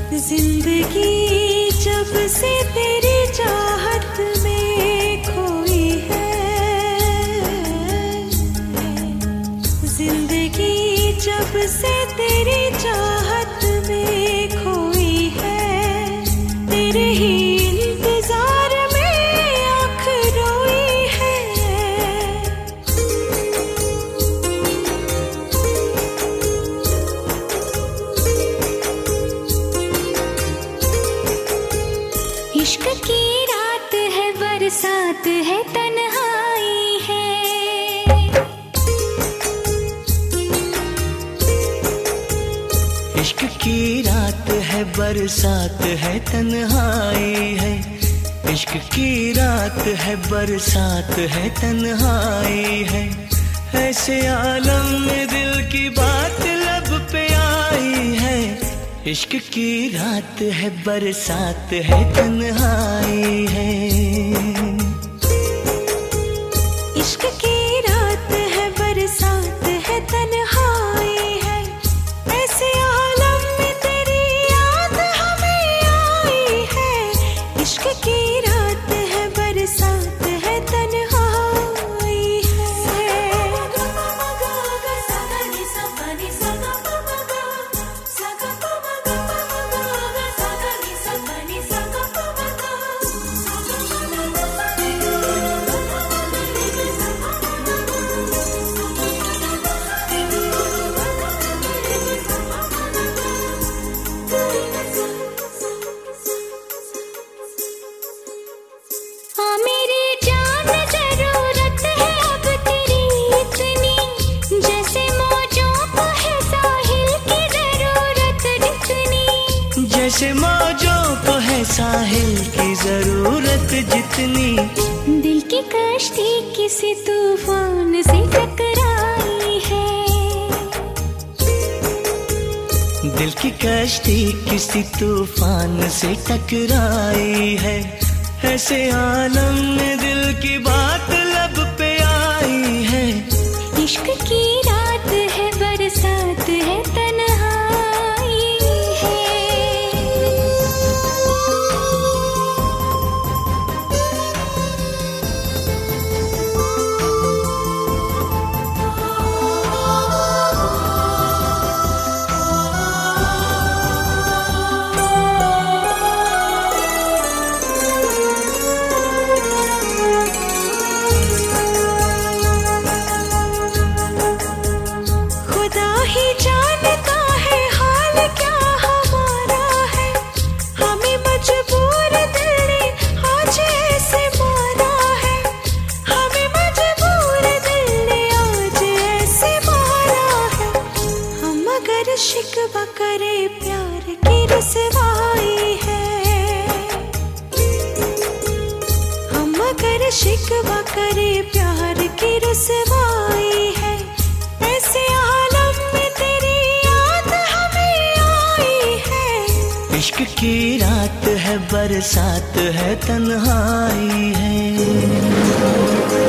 जिंदगी जब से तेरी चाहत में खोई है, जिंदगी जब से तेरी चाहत में खोई है, तेरे ही इंतजार में आँख रोई है। इश्क की रात है, बरसात है, तन्हाई है। इश्क की रात है, बरसात है, तन्हाई है। इश्क की रात है, बरसात है, तन्हाई है। ऐसे आलम में दिल की बात लब पे आई है। इश्क की रात है, बरसात है, तन्हाई है। इश्क की रात है, बरसात है, तन्हाई है। ऐसे आलम में तेरी याद हमें आई है। इश्क की रात है, बरसात है, तन्हाई है। जैसे मौजों को है साहिल की जरूरत जितनी, दिल की कश्ती किसी तूफान से टकराई है। दिल की कश्ती किसी तूफान से टकराई है। ऐसे आलम में दिल की बात लब पे आई है। इश्क की रात है, बरसात है, तन्हाई है। शिकवा करे प्यार की रसवाई है। हम अगर शिकवा करे प्यार की रसवाई है। ऐसे आलम में तेरी याद हमें आई है। इश्क की रात है, बरसात है, तन्हाई है।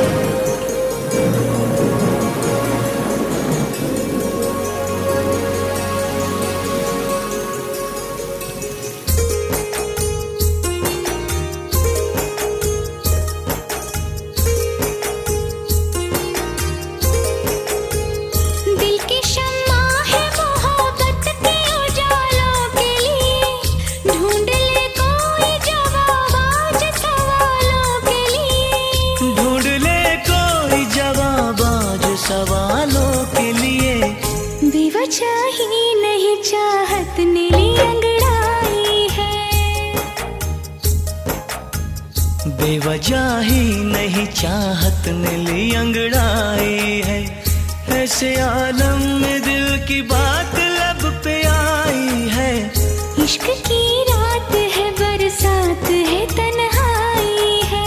सवालों के लिए बेवजह ही नहीं चाहत ने ली अंगड़ाई है। बेवजह ही नहीं चाहत ने ली अंगड़ाई है। ऐसे आलम में दिल की बात लब पे आई है। इश्क की रात है, बरसात है, तन्हाई है।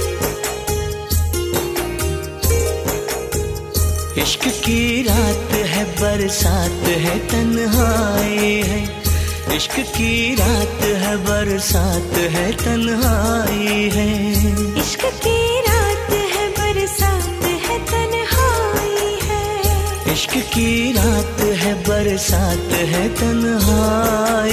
इश्क की रात है, बरसात है, तन्हाई है। इश्क की रात है, बरसात है, तन्हाई है। इश्क की रात है, बरसात है, तन्हाई है। इश्क की रात है, बरसात है, तन्हाई